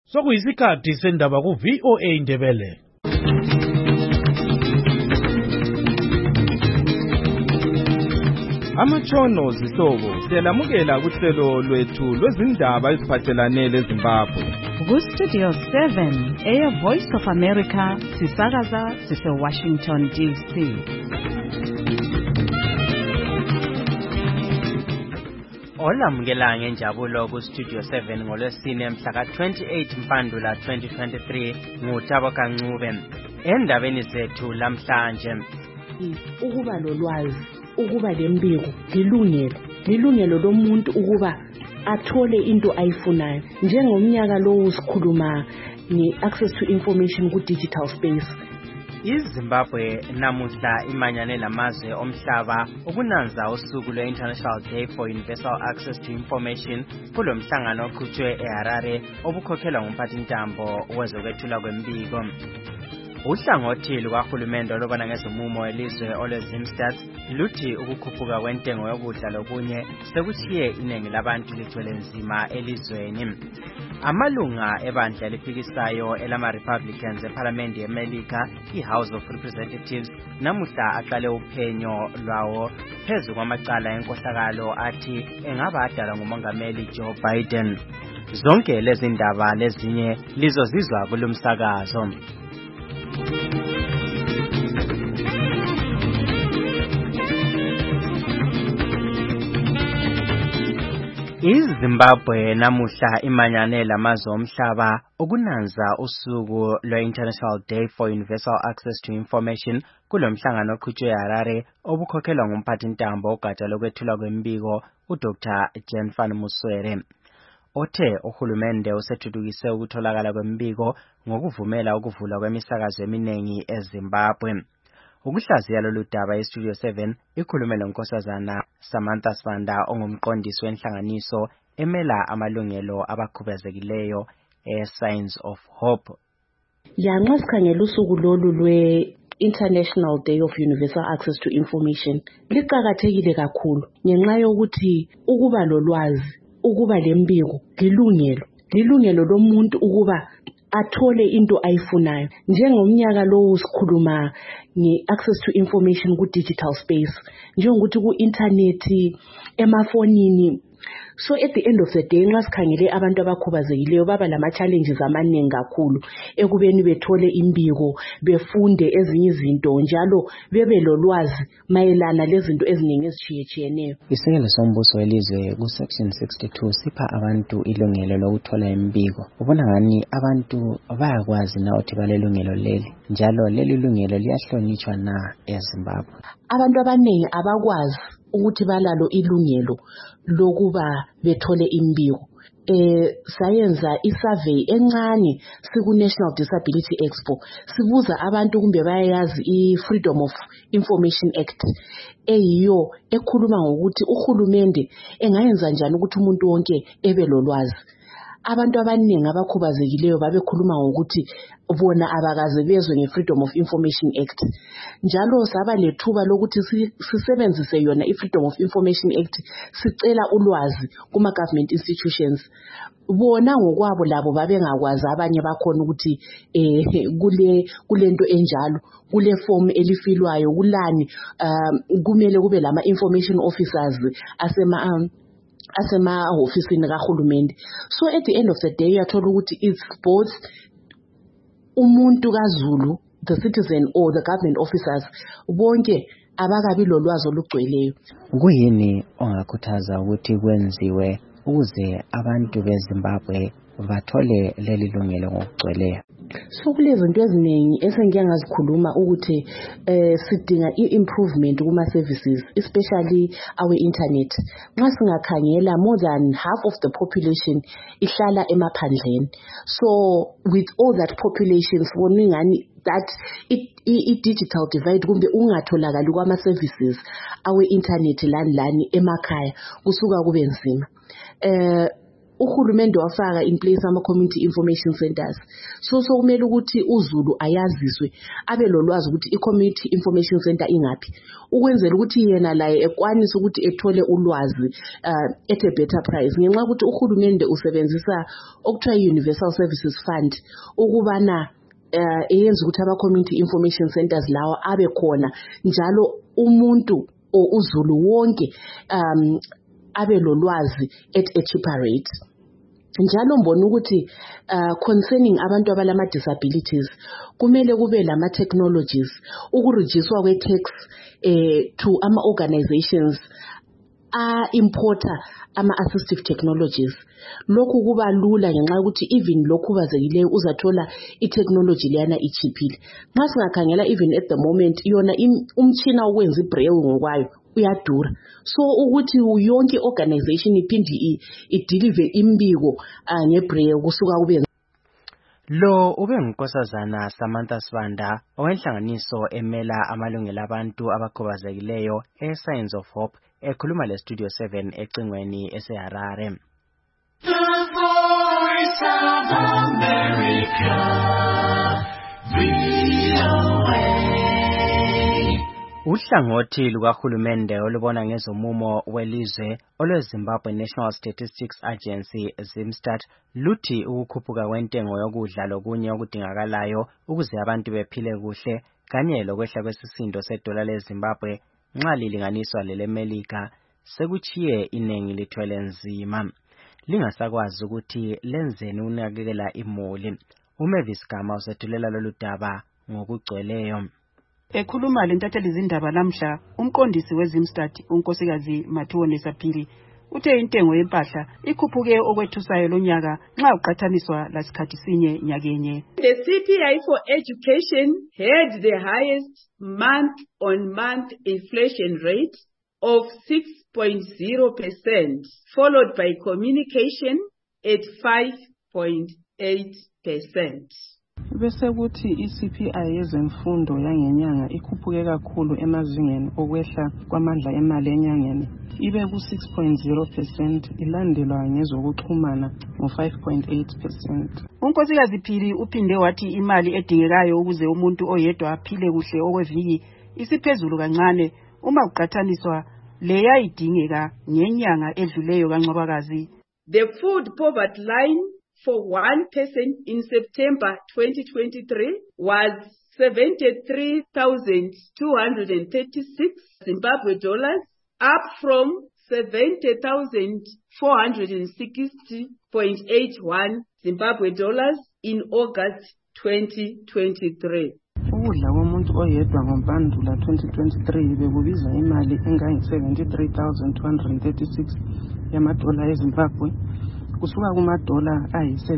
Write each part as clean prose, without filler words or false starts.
Sokuyisikhathi sendaba ku VOA Indebele. Amatshono zihlobo siyalamukela kuhlelo lwethu lwezindaba eziphathelane leZimbabwe. Ku-Studio 7 Air Voice of America sisakaza sise-Washington DC. Olamukela ngenjabulo ku-Studio 7 ngolwesine mhla ka-28 Mpandula 2023 nguThabo Kancube. Endabeni zethu lamhlanje, ukuba lolwazi, ukuba lembiko lilungelo lomuntu ukuba athole into ayifunayo. Njengomnyaka lo sikhuluma nge-access to information ku-digital space. iZimbabwe namuhla imanyane lamazwe omhlaba ukunanza usuku lwe-International Day for Universal Access to Information kulo mhlangano oqhutshwe eHarare obukhokhelwa ngumphathintambo wezokwethula kwembiko. Uhlangothi lukahulumende olubona ngezomumo elizwe olwe-Zimstat luthi ukukhuphuka kwentengo yokudla lokunye sekuthiye iningi labantu lithwele nzima elizweni. Amalunga ebandla eliphikisayo elama-Republicans ePhalamende yeMelika, i-House of Representatives, namuhla aqale uphenyo lwawo phezu kwamacala enkohlakalo athi engaba adalwa nguMongameli Joe Biden. Zonke lezi ndaba lezinye lizozizwa kulomsakazo. iZimbabwe namuhla imanyane lamazwe omhlaba ukunanza usuku lwe-International Day for Universal Access to Information kulo mhlangano oqhutshwe eHarare obukhokhelwa ngumphathintambo ogatsha lokwethulwa kwembiko uDr. Jenfan Muswere. Othe uhulumende usethuthukise ukutholakala kwembiko ngokuvumela ukuvulwa kwemisakazo eminingi eZimbabwe. Ukuhlaziya lolu daba eStudio 7 ikhulume noNkosazana Samantha Sibanda ongumqondisi wenhlanganiso emela amalungelo abakhubazekileyo Signs of Hope. Nxa sikhangela usuku lolu lwe-International Day of Universal Access to Information liqakathekile kakhulu ngenxa yokuthi ukuba lolwazi, ukuba lembiko lilungelo lomuntu ukuba athole into ayifunayo. Njengomnyaka lo sikhuluma nge-access to information ku-digital space, njengokuthi ku-internet, emafonini. So at the end of the day nxa sikhangele abantu abakhubazekileyo baba lama-challenges amaningi kakhulu ekubeni bethole imbiko, befunde ezinye izinto, njalo bebe lolwazi mayelana lezinto eziningi ezitshiyetshiyeneyo. Isekelo sombuso welizwe ku-section 62 sipha abantu ilungelo lokuthola imbiko. Ubona ngani abantu bayakwazi na ukuthi balelungelo leli, njalo leli lungelo liyahlonitshwa na eZimbabwe? Abantu abaningi abakwazi ukuthi balalo ilungelo lokuba bethole imbiko. Sayenza isurvey encane siku-National Disability Expo. Sibuza abantu kumbe bayayazi i-Freedom of Information Act eyiyo ekhuluma ngokuthi uhulumende engayenza njani ukuthi umuntu wonke ebe lolwazi. Abantu abaningi abakhubazekileyo babekhuluma ngokuthi bona abakaze bezwe nge-Freedom of Information Act. Njalo saba lethuba lokuthi sisebenzise yona i-Freedom of Information Act sicela ulwazi kuma-government institutions. Bona ngokwabo labo babengakwazi abanye bakhona ukuthi kulento enjalo, kule form elifilwayo, kulani kumele kube lama information officers asema-ofisini kahulumende. So at the end of the day uyathola ukuthi it's both umuntu kaZulu, the citizen or the government officers, bonke abakabi lolwazi olugcweleyo. Kuyini ongakhuthaza ukuthi kwenziwe ukuze abantu beZimbabwe bathole leli lungelo ngokugcweleyo? So kulezinto eziningi esengike ngazikhuluma ukuthi sidinga i-improvement kuma-services, especially our internet. Nxa singakhangela, more than half of the population ihlala emaphandleni. So with all that population siboningani that i-digital divide kumbe ungatholakali kwama-services awe internet lani emakhaya kusuka kube nzima. uhulumende wafaka in place ama-community information centers. So kumele ukuthi uZulu ayaziswe abe lolwazi ukuthi i-community information center ingaphi, ukwenzela ukuthi yena laye ekwanise ukuthi ethole ulwazi at a better price. Ngenxa ukuthi uhulumende usebenzisa okuthiwa universal services fund ukubana eyenza ukuthi ama-community information centers lawa abe khona njalo umuntu uZulu wonke abe lolwazi at a cheaper rate. Njalo mbona ukuthi concerning abantu abalama disabilities kumele kube lama technologies ukurejiswa kwe-tax to ama organizations importer ama-assistive technologies. Lokhu kuba lula ngenxa yokuthi even lokhubazekileyo uzathola i-technology leyana ichiphile. Nxa singakhangela even at the moment yona umtshina ukwenza ibraille ngokwayo uyadura. So ukuthi yonke organization iphindi ideliver imbiko ngebraille kusuka kube lo ube ngunkosazana Samantha Sibanda owenhlanganiso emela amalungelo abantu abakhubazekileyo eScience of Hope ekhuluma leStudio 7 ecingweni eseHarare. The Voice of America, VOA. Uhlangothi lukahulumende olubona ngezomumo welizwe olweZimbabwe National Statistics Agency ZimStat luthi ukukhuphuka kwentengo yokudla lokunye okudingakalayo ukuze abantu bephile kuhle kanye lokwehla kwesisindo sedola leZimbabwe nxa lilinganiswa lelemelika sekuchiye inengi lithwele nzima lingasakwazi ukuthi lenzeni unakekela imuli. uMavis Gama usethulela lolu daba ngokugcweleyo. Ekhuluma lentatheli izindaba namhla umqondisi weZimStat unkosikazi Mathuone Saphiri uthe intengo yempahla ikhuphuke okwethusayo lonyaka nxa uqhathaniswa lasikhathi sinye nyakenye. The CPI for education had the highest month-on-month inflation rate of 6.0%, followed by communication at 5.8%. Bese kuthi iCPI yezemfundo yangenyanga ikhuphuke kakhulu emazingeni okwehla kwamandla emali enyangeni ibe ku6.0%, ilandelwa ngezokuxhumana ngo5.8%. Unkosikazi Phiri uphinde wathi imali edingekayo ukuze umuntu oyedwa aphile kuhle okweviki isiphezulu kancane uma uqhathaniswa leya idingeka ngenyanga edluleyo kaNcwabakazi. The food poverty line for one person in September 2023 was 73,236 Zimbabwe dollars, up from 70,460.81 Zimbabwe dollars in August 2023. Ukudla komuntu oyedwa ngoMpandula 2023 bekubiza imali engayi-73,236 yamadola eZimbabwe kusuka kumadola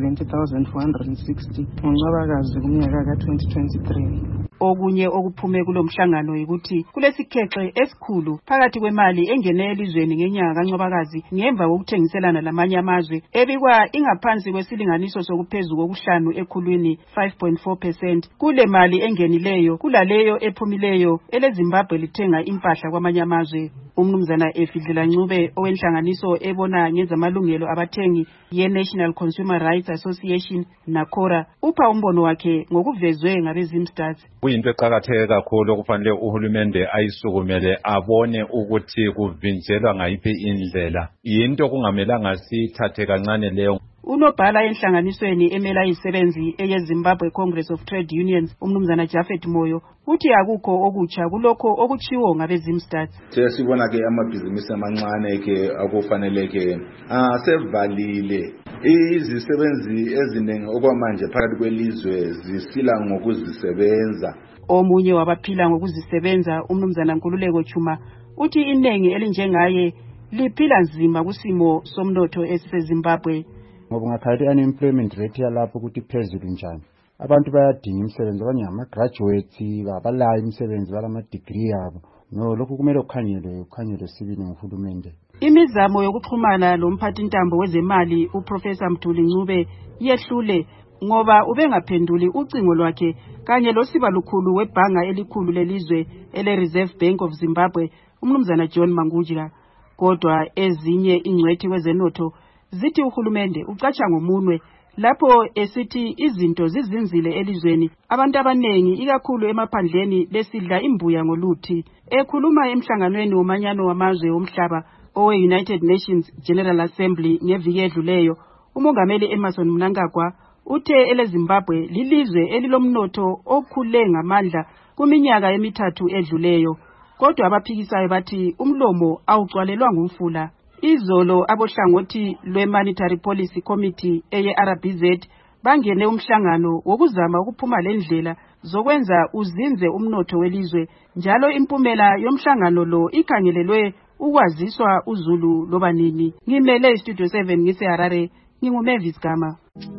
ayi-70,460 ngoNcwabakazi kunyaka ka-2023. Okunye okuphume kulomhlangano ukuthi kulesikhexe esikhulu phakathi kwemali engene elizweni ngenyanga kaNcwabakazi ngemva kokuthengiselana lamanye amazwe ebikwa ingaphansi kwesilinganiso sokuphezulu kokuhlanu ekhulwini 5.4% kule mali engenileyo kulaleyo ephumileyo eleZimbabwe lithenga impahla kwamanye amazwe. Umnumzana Efidlela Ncube owenhlanganiso ebona ngezamalungelo abathengi ye-National Consumer Rights Association NACORA upha umbono wakhe ngokuvezwe ngabeZimStat. Kuyinto eqakatheke kakhulu okufanele uhulumende ayisukumele abone ukuthi kuvinjelwa ngayiphi indlela. Yinto kungamelanga sithathe kancane leyo. Unobhala enhlanganisweni emela izisebenzi eyeZimbabwe Congress of Trade Unions umnumzana Japhet Moyo uthi akukho okutsha kulokho okuchiwo ngabeZimStat. Sibona ke amabhizinisi amancane ke akufanele ke sevalile izisebenzi eziningi okwamanje phakathi kwelizwe zisila ngokuzisebenza. Omunye wabaphila ngokuzisebenza umnumzana Nkululeko Chuma uthi inengi elinjengaye liphila nzima kusimo somnotho esiseZimbabwe. Ngoba ngakhali unemployment rate yalapho ukuthi phezulu njani. Abantu bayadinga imisebenzi abanye ama-graduates abalayo imisebenzi balama degree yabo. No, lokhu kumele ukhangelwe sibili nguhulumende. Imizamo yokuxhumana lomphathintambo wezemali uProfessor Mthuli Ncube yehlule ngoba ubengaphenduli ucingo lwakhe kanye losiba lukhulu webhanga elikhulu lelizwe ele-Reserve Bank of Zimbabwe umnumzana John Mangujila. Kodwa ezinye ingcwethi kwezenotho zithi uhulumende ucatsha ngomunwe lapho esithi izinto zizinzile elizweni, abantu abanengi ikakhulu emaphandleni besidla imbuya ngoluthi. Ekhuluma emhlanganweni womanyano wamazwe omhlaba owe-United Nations General Assembly ngeviki edluleyo, umongameli Emmerson Mnangagwa uthe eleZimbabwe lilizwe elilomnotho okhule ngamandla kuminyaka emithathu edluleyo, kodwa abaphikisayo bathi umlomo awugcwalelwa ngumfula. Izolo abohlangothi lwe-Monetary Policy Committee eye-RBZ bangene umhlangano wokuzama ukuphuma lendlela zokwenza uzinze umnotho welizwe, njalo impumela yomhlangano lo ikhangelelwe ukwaziswa uZulu loba nini. Ngimele iStudio 7 ngiseHarare, nginguMavis Gama.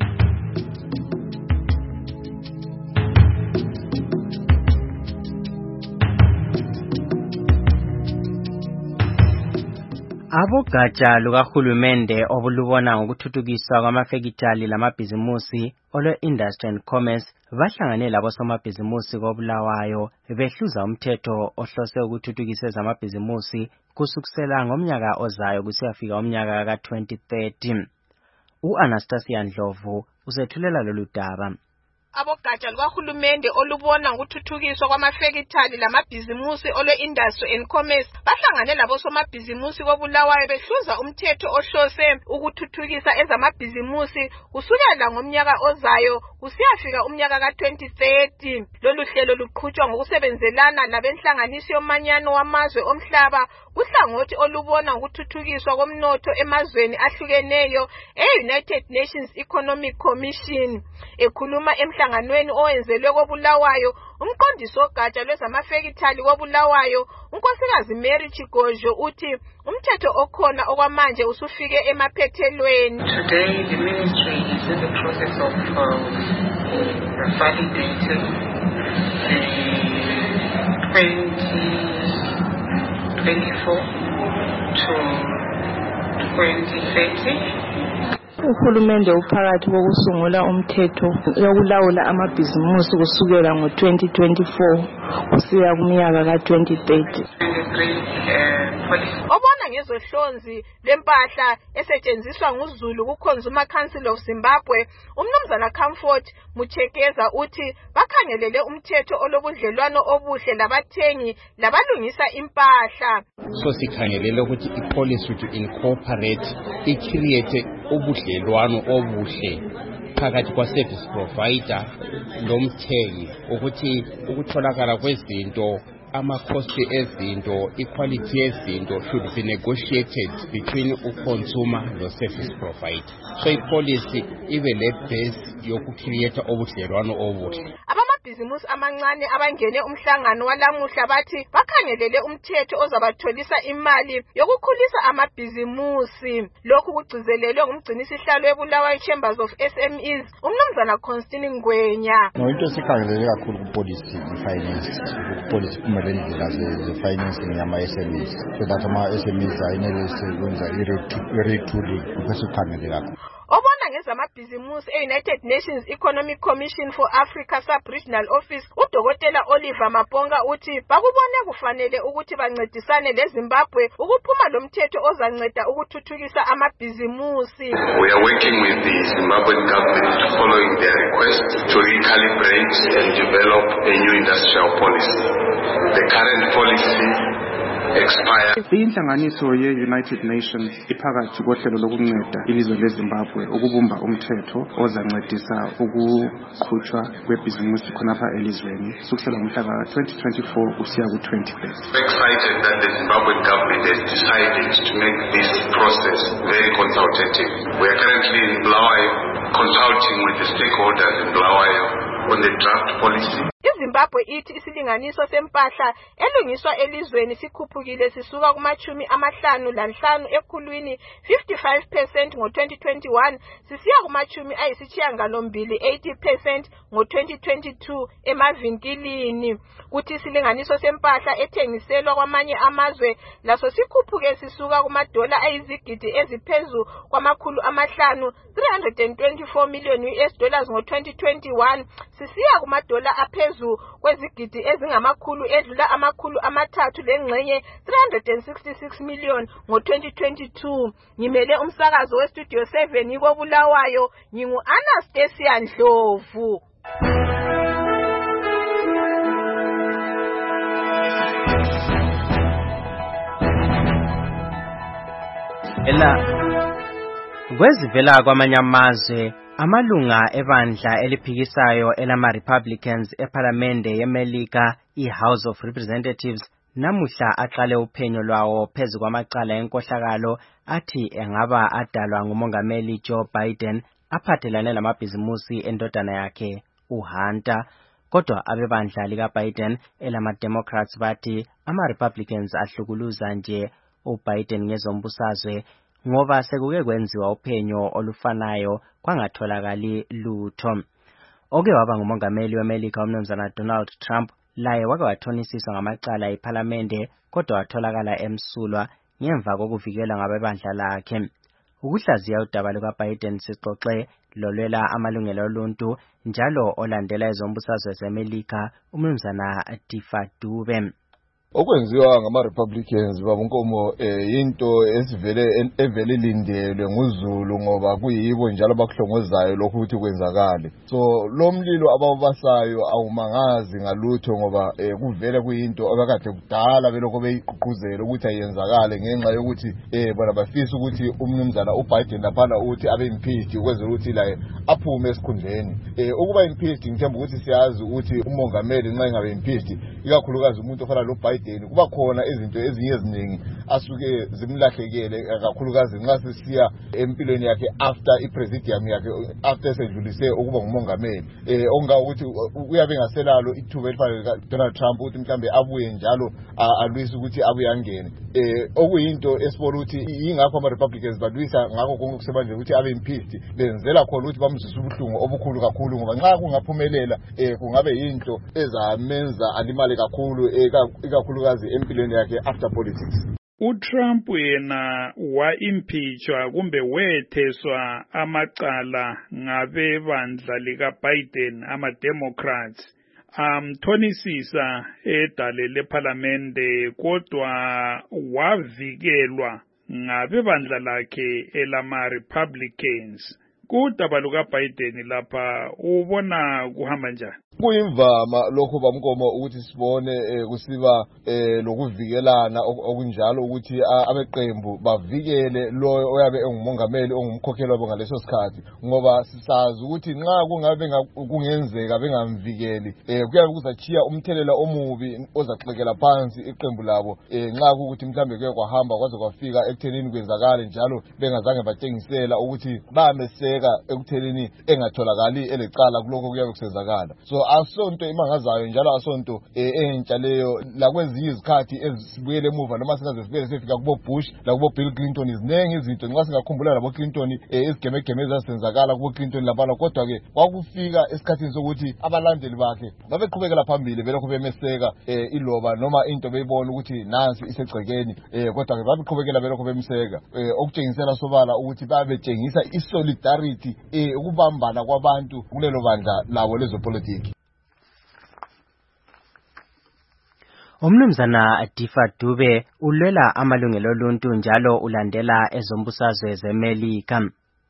Abogatsha lukahulumende obulubona ngokuthuthukiswa kwamafekitali lamabhizimusi olwe-Industry and Commerce bahlangane labosomabhizimusi koBulawayo behluza umthetho ohlose ukuthuthukisa ezamabhizimusi kusukisela ngomnyaka ozayo kusiyafika umnyaka ka-2030. U-Anastasia Ndlovu usethulela lolu daba. Abogatsha lukahulumende olubona ngokuthuthukiswa kwamafekitali lamabhizimusi olwe-Industry and Commerce bahlangane labosomabhizimusi koBulawayo behluza umthetho ohlose ukuthuthukisa ezamabhizimusi kusukela ngomnyaka ozayo kusiyafika umnyaka ka-2030. Lolu hlelo luqhutshwa ngokusebenzelana labenhlanganiso yomanyano wamazwe omhlaba kuhlangothi olubona ngokuthuthukiswa komnotho emazweni ahlukeneyo e-United Nations Economic Commission. Ekhuluma emhlanganweni owenzelwe koBulawayo, umqondisi wogatsha lwezamafekitali koBulawayo, unkosikazi Mary Chigojo uthi umthetho okhona okwamanje usufike emaphethelweni. Today the ministry is in the process of validating the 2024 to 2030. Uhulumende uphakathi kokusungula umthetho yokulawula amabhizimusi kusukela ngo-2024 kusiya kumnyaka ka-2030. Obona ngezohlonzi lempahla esetshenziswa nguZulu ku-Consumer Council of Zimbabwe, umnumzana Comfort Muchekeza uthi bakhangelele umthetho olobudlelwano obuhle labathengi labalungisa impahla. So sikhangelele ukuthi ipolicy to incorporate i-create ubudlelwano obuhle phakathi kwa-service provider lomthengi ukuthi ukutholakala kwezinto ama-cost ezinto, equality yezinto should be negotiated between u-consumer no-service provider. So i-policy ibe le-base yokucreate obudlelwano obuhle. Amabhizimusi amancane abangene umhlangano walamuhla bathi bakhangelele umthetho ozabatholisa imali yokukhulisa amabhizimusi. Lokhu kugcizelelwe ngumgcinisihlalo weBulawayo Chambers of SMEs, umnumzana Constantine Ngwenya. Into esikhangelele kakhulu ku-policy finance, ku-policy kumelendlela ze-financing yama-SMEs, so that ama-SMEs ayenelise ukwenza i-retooling, lokhu esikhangelele kakhulu. Obona ngezamabhizimusi e-United Nations Economic Commission for Africa Sub-Regional Office, uDokotela Oliver Mabonga uthi bakubone kufanele ukuthi bancedisane leZimbabwe ukuphuma lomthetho ozanceda ukuthuthukisa amabhizimusi. We are working with the Zimbabwean government following their request to recalibrate and develop a new industrial policy. The current policy Inhlanganiso ye-United Nations iphakathi kohlelo lokunceda ilizwe leZimbabwe ukubumba umthetho ozancedisa ukukhutshwa kwebhizimusi khonapha elizweni kusukela ngomhlaka 2024 kusiya ku-2030. Excited that the Zimbabwean government has decided to make this process very consultative. We are currently in Bulawayo consulting with the stakeholders in Bulawayo on the draft policy. iZimbabwe ithi isilinganiso sempahla elungiswa elizweni sikhuphukile sisuka kuma-55 ekhulwini 55% ngo-2021 sisiya kuma-80% 80% ngo-2022 emavinkilini. Kuthi isilinganiso sempahla ethengiselwa kwamanye amazwe laso sikhuphuke sisuka kumadola ayizigidi eziphezu kwama-500 $324 million ngo-2021 sisiya kumadola aphezu kwezigidi ezingamakhulu edlula amakhulu amathathu lengxenye 366 million ngo-2022. Ngimele umsakazo weStudio 7 koBulawayo, ngingu-Anastasia Ndlovu. Kwezivela kwamanye amazwe, amalunga ebandla eliphikisayo elama-Republicans ePhalamende yeMelika, i-House of Representatives, namuhla aqale uphenyo lwawo phezu kwamacala enkohlakalo athi engaba adalwa ngumongameli Joe Biden aphathelane lamabhizimusi endodana yakhe uHunter. Kodwa abebandla likaBiden elama-Democrats bathi ama-Republicans ahlukuluza nje uBiden ngezombusazwe ngoba sekuke kwenziwa uphenyo olufanayo kwangatholakali lutho. Oke waba ngumongameli weMelika umnumzana Donald Trump laye wake wathonisiswa ngamacala ePhalamende kodwa watholakala emsulwa ngemva kokuvikelwa ngabebandla lakhe. Ukuhlaziya udaba lukaBiden sixoxe lolwela amalungelo oluntu njalo olandela ezombusazwe zeMelika umnumzana Tifa Dube. Okwenziwa ngama-Republicans babonkomo into evele lindelwe nguZulu ngoba kuyibo njalo bakuhlongozayo lokhu ukuthi kwenzakale. So lo mlilo ababasayo awumangazi ngalutho ngoba kuvele kuyinto abakade kudala belokho beyiqhuquzela ukuthi ayenzakale ngenxa yokuthi bona bafisa ukuthi umnumzana uBiden laphana ukuthi abe impeached ukwenzela ukuthi la aphume esikhundleni. Ukuba impeached ngithemba ukuthi siyazi ukuthi umongameli nxa engabe impeached ikakhulukazi umuntu ofana lo Biden kuba khona izinto ezinye eziningi asuke zimlahlekele kakhulukazi nxa sesiya empilweni yakhe after ipresidium yakhe after sedlulise ukuba ngumongameli onga ukuthi uyabe ngaselalo ithuba elifanele Donald Trump ukuthi mhlambe abuye njalo alwisa ukuthi abuye angene okuyinto esibona ukuthi ingakho ama-Republicans balwisa ngakho konke kusebanje ukuthi abe impeached benzela khona ukuthi bamzwise ubuhlungu obukhulu kakhulu ngoba nxa kungaphumelela kungabe yinto ezamenza alimale kakhulu ikakhulukazi empilweni yakhe after politics. uTrump yena wa-impeachwa kumbe wetheswa amacala ngabebandla likaBiden ama-Democrats amthonisisa edale lephalamende kodwa wavikelwa ngabebandla lakhe elama-Republicans. Kudaba lukaBiden lapha ubona kuhamba njani? Kuyimvama lokho bamkomo ukuthi sibone kusiba lokuvikelana okunjalo ukuthi abeqembu bavikele lo oyabe engumongameli ongumkhokheli wabo ngaleso sikhathi ngoba sisazi ukuthi nxa kungabe kungenzeka bengamvikeli kuyabe kuzachiya umthelela omubi ozaxekela phansi iqembu labo nxa ukuthi mhlambe kuye kwahamba kwaze kwafika ekuthenini kwenzakale njalo bengazange batshengisela ukuthi bameseka ekuthenini engatholakali elecala kuloko kuyabe kusenzakala. So asonto imangazayo njalo asonto entsha leyo lakwezinye izikhathi ezibuyele emuva noma singaze sibuyele sefika kubo Bush lakubo Bill Clinton izinenge izinto nxa singakhumbula labo Clinton izigemegeme ezasenzakala kubo Clinton labana kodwa ke kwakufika esikhathini sokuthi abalandeli bakhe babeqhubekela phambili belokho bemeseka iloba noma into beyibona ukuthi nansi isegcekeni kodwa ke babeqhubekela belokho bemseka okutshengisela sobala ukuthi babetshengisa isolidarity ukubambana kwabantu kulelo bandla labo lezopolitiki. Umnumzana Tifa Dube ulwela amalungelo oluntu njalo ulandela ezombusazwe zeMelika.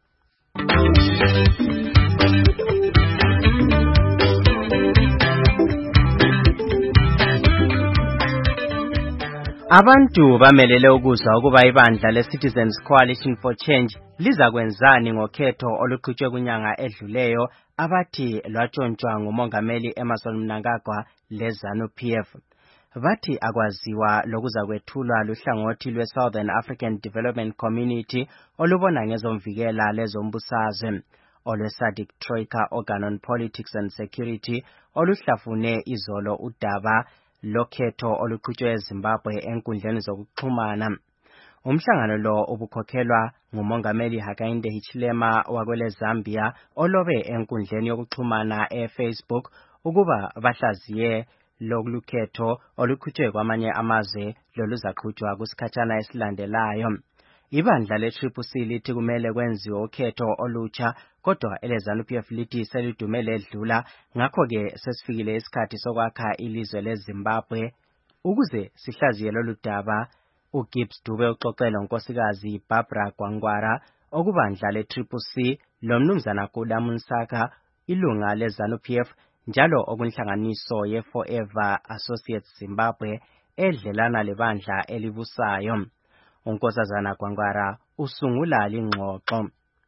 Abantu bamelele ukuzwa ukuba ibandla leCitizens Coalition for Change lizakwenzani ngokhetho oluqhutshwe kunyanga edluleyo abathi lwatshontshwa ngumongameli Emmerson Mnangagwa leZANU-PF. Bathi akwaziwa lokuzakwethulwa luhlangothi lweSouthern African Development Community olubona ngezomvikela lezombusazwe olweSADC Troika Organ on Politics and Security oluhlafune izolo udaba lokhetho oluqhutshwe eZimbabwe enkundleni zokuxhumana. Umhlangano lo ubukhokhelwa ngumongameli Hakainde Hichilema wakwele Zambia olobe enkundleni yokuxhumana eFacebook ukuba bahlaziye lokhetho oluqhutshwe kwamanye amazwe loluzaqhutshwa kusikhatshana esilandelayo. Ibandla le-CCC lithi kumele kwenziwe ukhetho olutsha kodwa ele-ZANU-PF lithi selidumele edlula ngakho-ke sesifikile isikhathi sokwakha ilizwe leZimbabwe. Ukuze sihlaziye lolu daba, uGibbs Dube uxoxela unkosikazi Barbara Gwangwara okubandla le-CCC lomnumzana Guda Munsaka ilunga le-ZANU-PF njalo okunhlanganiso ye-Forever Associates Zimbabwe edlelana lebandla elibusayo. Unkosazana Gwangwara usungula lingxoxo.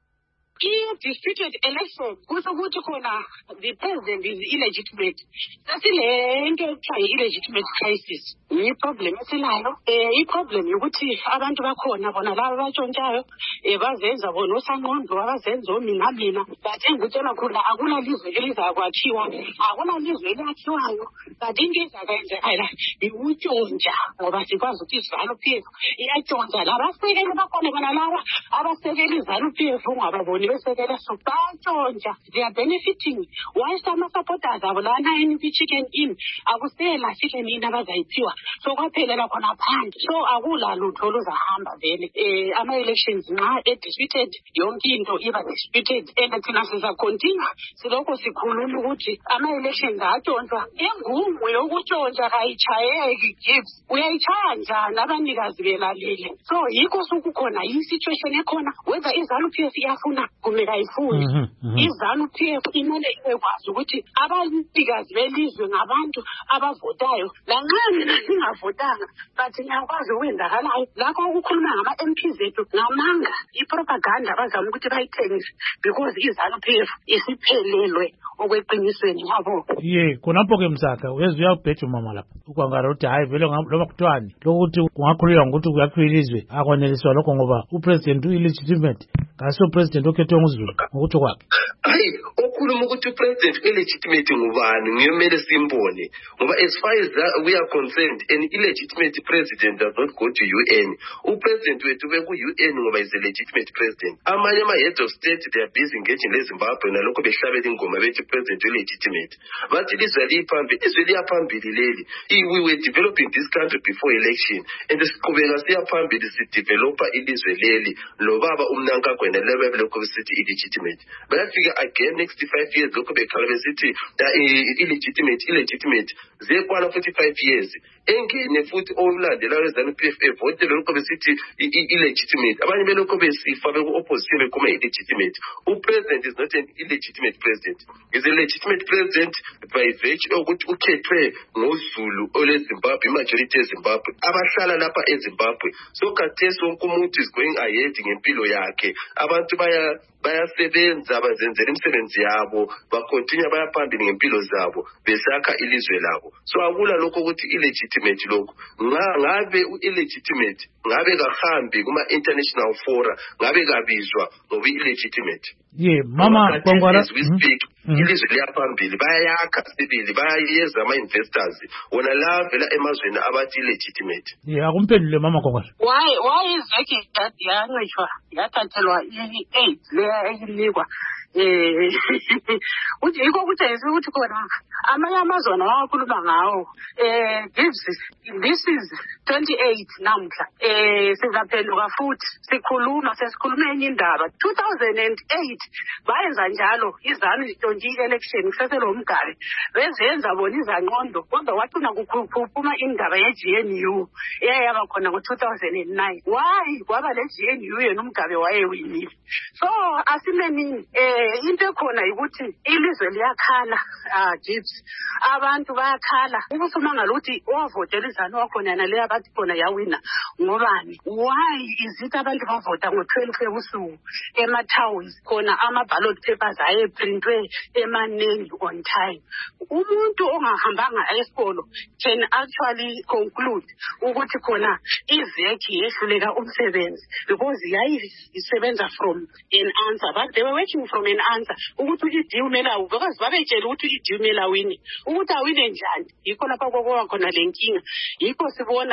Disputed election kusho ukuthi khona the president is illegitimate. Sasilento ekuthiwa illegitimate crisis. Problem esilayo i-problem yokuthi abantu bakhona bona laba batshontshayo bazenza bona osangqondo abazenza omingamina but engikutshela khona akuna lizwe elizakwakhiwa akuna lizwe elakhiwayo but into ezakayenzakala ikutshontsha ngoba sikwazi ukuthi iZANU-PF iyatshontsha labasekeli bakhona bona laba abasekeli iZANU-PF ungababoni besekela so batshontsha they are benefiting whilst ama-supporters abo lana chicken in akusela chicken in abazayiphiwa so kwaphelela khona phandle so akula lutho oluzahamba vele ama-elections nxa edisputed yonke into iba disputed and thina sizakhontinua silokho sikhuluma ukuthi ama-elections atshontshwa ingungu yokutshontsha kayitshayeki Gibbs uyayitshaya njani abanikazi belalile so yikho sukukhona yi-situation ekhona whether iZANU-PF iyafuna kumbe kayifuni iZANU-PF imele ikwazi ukuthi abanikazi belizwe ngabantu abavotayo lanxa mina singavotanga but ngiyakwazi ukwenzakalayo lakho ukukhuluma ngama-MP zethu ngamanga ipropaganda bazama ukuthi bayithengise because iZANU-PF isiphelelwe okweqinisweni yabo. Khonapho-ke Msaka uyezwe uyabheja umama lapha uGwangwara uthi hayi vele loba kuthiwani lokuthi kungakhululwa ngokuthi kuyakhiwa ilizwe akwaneliswa lokho ngoba upresident u-illegitimate ngasiyo president okhethwe nguZulu ngokuthi kwakhe. Hayi okhuluma ukuthi upresident illegitimate ngubani ngiyomele simbone ngoba as far as we are concerned an illegitimate president does not go to UN. Upresident wethu beku-UN ngoba is a legitimate president. Amanye ama-heads of state they are busy engaging leZimbabwe nalokho behlabela ingoma bethi president illegitimate bathi ilizwe liyaphambili leli we were developing this country before election and siqhubeka siyaphambili sidevelopa ilizwe leli lobaba umnankagwena lebe lokho besithi illegitimate bayafika again next 5 years lokho bekhala besithi illegitimate zekwana 45 years engene futhi olandelayo eZANU-PF vote lokho besithi illegitimate abanye belokho besifa beku-opposition bekhoma illegitimate. Upresident is not an illegitimate president, is a legitimate president by virtue ukuthi ukhethwe ngoZulu oleZimbabwe imajority eZimbabwe abahlala lapha eZimbabwe so khathesi wonke umuntu is going ahead ngempilo yakhe abantu bayasebenza bazenzela imisebenzi yabo bakontinue bayaphambili ngempilo zabo besakha ilizwe labo so akula lokho ukuthi illegitimate lokho ngabe u-illegitimate ngabe kahambi kuma-international fora ngabe kabizwa ngoba illegitimate. Mama Gwangwara ilizwe liyaphambili bayayakha sibili bayayeza ama-investors wona la vela emazweni abathi illegitimate. Akumphendule Mama Gwangwara. Why is that yancishwa yathathelwa i-aid leya eyinikwa uthi yikho kutshengisa ukuthi khona amanye amazwana awakhuluma ngawo this is 28 namhla sizaphenduka futhi sesikhuluma enye indaba 2008 bayenza njalo iZANU itontshile election kusaselo mgari bezenza bona izangqondo kodwa wacina kuphuma indaba ye-GNU eyayaba khona ngo-2009 why kwaba le-GNU yena umgabe wayewinile so asimenini into ekhona ukuthi ilizwe liyakhala Gibbs abantu bayakhala ubusumangala ukuthi owavotela iZANU wakhona naleya bathi khona yawina ngobani why is it abantu bavota ngo-12 ebusuku ema-towns khona ama-ballot papers ayeprintwe emaningi on time umuntu ongahambanga esikolo can actually conclude ukuthi khona izekhi yehluleka umsebenzi because yayisebenza from an answer but they were working from an answer ukuthi u-ED umela because babetshela ukuthi u-ED umela wini ukuthi awine njani yikho lapha kwakhona le nkinga yikho sibona-ke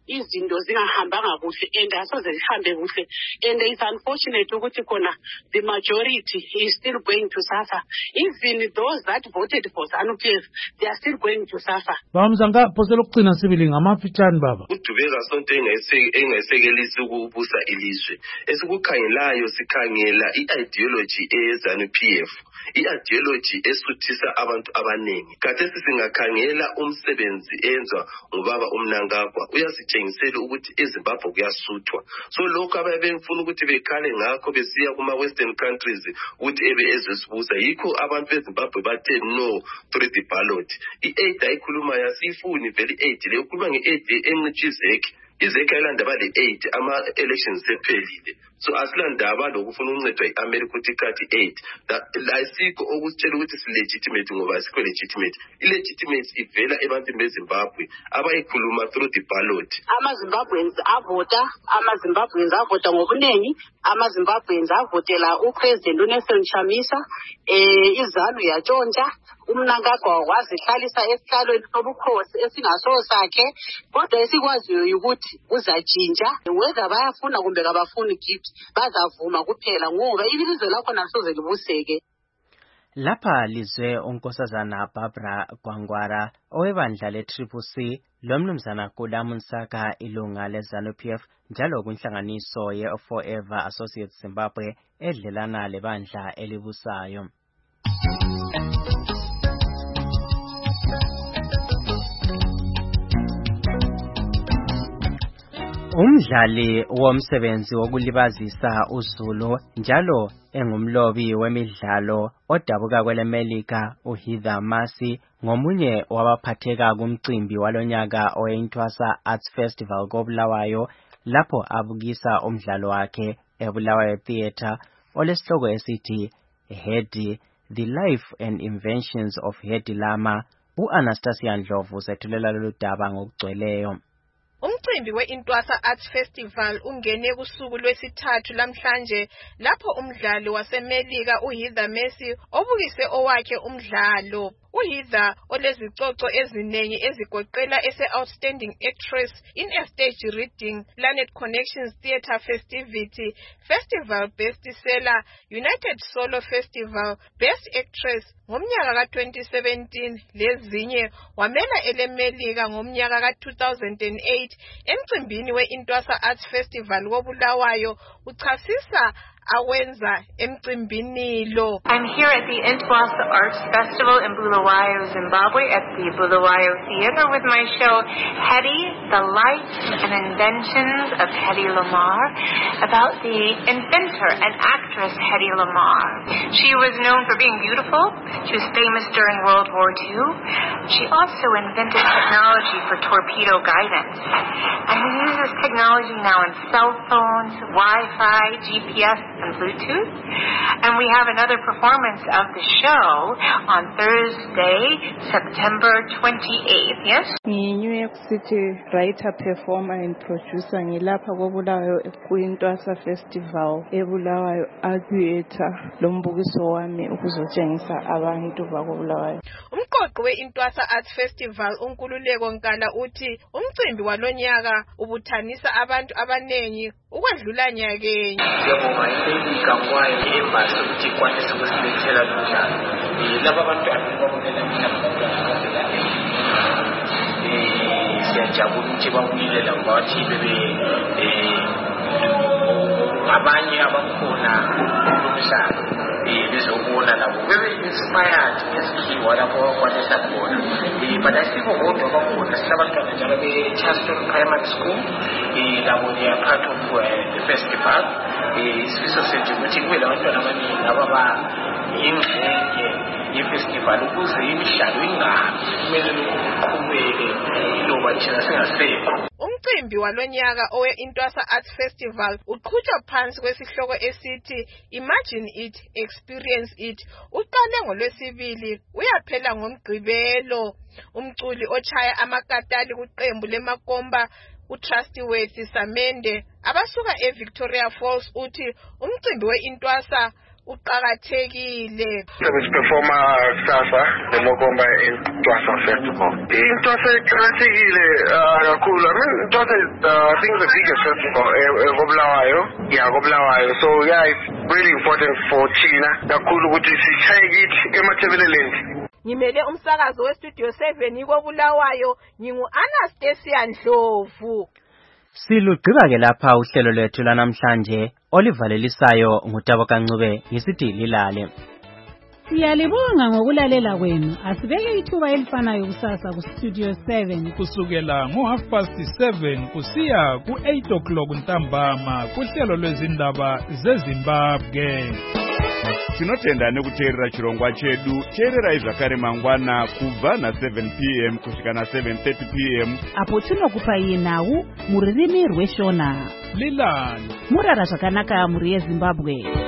izinto zingahambanga kuhle and asoze zihambe kuhle, and it's unfortunate ukuthi khona the majority is still going to suffer. Even those that voted for ZANU-PF, they are still going to suffer. Bamzanga phosela ukugcina sibili ngamafitshane baba. Udubeka sonke engayisekelisi ukubusa ilizwe. Esikukhangelayo sikhangela i-ideology eZANU-PF. I-ideology esuthisa abantu abaningi. Khathesi singakhangela umsebenzi enzwa ngubaba uMnangagwa uyasitshengisela ukuthi eZimbabwe kuyasuthwa. So lokho ababefuna ukuthi bekhale ngakho besiya kuma western countries ukuthi ebe ezesibusa yikho abantu beZimbabwe bathe no through the ballot. I-aid ayikhuluma yasifuni vele i-aid le ukhuluma nge-aid encitshizeke. Izeke ilandaba le-aid ama-elections sephelile. So asilandaba lokufuna uncedo yi-America ukuthi ikhathi 8 ayisikho okusitshela ukuthi si-legitimate ngoba asikho legitimate. I-legitimate ivela ebantwini beZimbabwe abayikhuluma through the ballot. Ama-Zimbabweans avota ngobuningi. Ama-Zimbabweans avotela uPresident uNelson Chamisa. iZANU yatshontsha. uMnangagwa wazihlalisa esihlalweni sobukhosi esingasosakhe, kodwa esikwaziyo ukuthi uzatshintsha. Whether bayafuna kumbe kabafuni gift bazavuma kuphela ngoba ilizwe lakho nasoze libuseke. Lapha lizwe unkosazana Barbara Gwangwara owebandla le-CCC lomnumzana Kulamu Nsaka ilunga le-ZANU-PF njalo kwinhlanganiso ye-Forever Associates Zimbabwe edlelana lebandla elibusayo. Umdlali womsebenzi wokulibazisa uZulu njalo engumlobi wemidlalo odabuka kweleMelika uHeather Masi ngomunye wabaphatheka kumcimbi walonyaka oweNtwasa Arts Festival koBulawayo lapho abukisa umdlalo wakhe eBulawayo Theatre olesihloko esithi Hedy, The Life and Inventions of Hedy Lama. U-Anastasia Ndlovu sethulela lolu daba ngokugcweleyo. Umcimbi we-Intwasa Arts Festival ungene kusuku lwesithathu lamhlanje lapho umdlali waseMelika uHeather Masi obukise owakhe umdlalo. uHeather olezicoco ezinengi ezigoqela ese-Outstanding Actress in a Stage Reading, Planet Connections Theatre Festivity, Festival Best Seller, United Solo Festival, Best Actress ngomnyaka ka-2017 lezinye wamela eleMelika ngomnyaka ka-2008 emcimbini we-Intwasa Arts Festival koBulawayo uchasisa awenza emcimbini lo. I'm here at the Intwasa Arts Festival in Bulawayo, Zimbabwe at the Bulawayo Theatre with my show Hedy, The Life and Inventions of Hedy Lamarr, about the inventor and actress Hedy Lamarr. She was known for being beautiful. She was famous during World War II. She also invented technology for torpedo guidance. And we use this technology now in cell phones, Wi-Fi, GPS, and Bluetooth. And we have another performance of the show on Thursday, September 28th. Yes? New York City writer, performer and producer ngilapha koBulawayo ku-Intwasa Festival eBulawayo Theatre lombukiso wami ukuzotshengisa abantu bakoBulawayo. Umqoqi we-Intwasa Arts Festival uNkululeko Nkala uthi umcimbi walonyaka ubuthanisa abantu abanengi ukwedlula nyakenye. Ikangwayo iembasi ukuthi ikwanise ukusilethela lumdlalo. Laba abantwana babonela mina siyajabula ukuthi babuyile labo bathi bebe abanye abakhona kulomdlalo bezobona labo bebe inspired ngesikhiwa lapho bakwanisa khona. But asikho kodwa bakhona silabantwana njalo be-Charleston Primary School labo they are part of the festival. Isifiso sethu ukuthi kube labantwana abaningi ababa ingxenye yefestival ukuze imidlalo ingahambi kumele uqhubeke iloba thina singasekho. Umcimbi walonyaka owe-Intwasa Arts Festival uqhutshwa phansi kwesihloko esithi Imagine It, Experience It. Uqale ngoLwesibili uyaphela ngoMgqibelo. Umculi ochaya amakatali kuqembu lemakomba uTrustyworthy Samende abasuka eVictoria Falls uthi umcimbi we-Intwasa uqakathekile. Siperforma kusasa nemokomba eNtwasa Festival. iNtwasa iqakathekile kakhulu. iNtwasa I think the biggest festival eKobulawayo. Yeah, Kobulawayo. So yeah, it's really important for China kakhulu ukuthi sishaye kithi emathebeleleni. Ngimele umsakazo westudio 7 koBulawayo, ngingu-Anastasia Ndlovu. Silugqiba ke lapha uhlelo lwethu lanamhlanje olivalelisayo nguTaboka Ncube ngisithi lilale. Siyalibonga ngokulalela kwenu. Asibeke ithuba elifanayo kusasa kustudio 7 kusukela ngo7:30 kusiya ku8 ntambama kuhlelo lwezindaba zeZimbabwe. Tinotenda nekuteerera chirongwa chedu. Teererai zvakare mangwana kubva na7 p.m. kusvika na7:30 p.m. apo tinokupai nhau muririmi rweshona. Lilani murara zvakanaka muri yeZimbabwe.